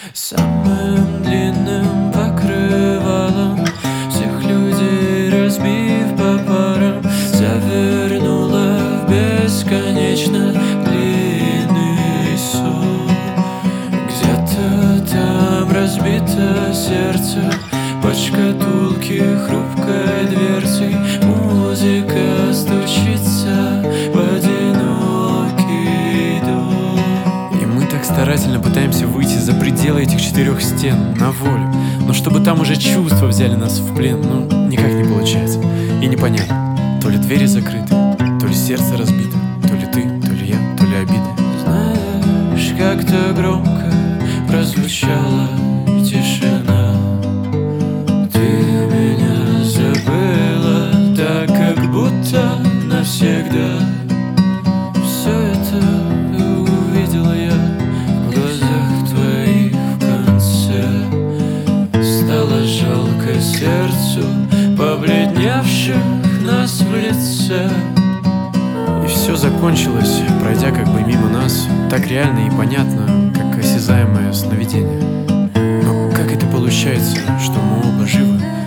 самым длинным покрывалом, всех людей разбив по парам, завернула в бесконечно длинный сон. Где-то там разбито сердце, под шкатулки хрупкой дверцей музыка стучится в одинокий дом. И мы так старательно пытаемся выйти за пределы этих четырех стен, на волю. Но чтобы там уже чувства взяли нас в плен, никак не получается. И непонятно, то ли двери закрыты, то ли сердце разбито, то ли ты, то ли я, то ли обиды. Знаешь, как-то громко прозвучала тишина. Ты меня забыла, так как будто навсегда. Все это увидел я в глазах твоих в конце. Стало жалко сердцу побледневших нас в лице. И все закончилось, пройдя как бы мимо нас, так реально и понятно, как осязаемое сновидение. Но как это получается, что мы оба живы,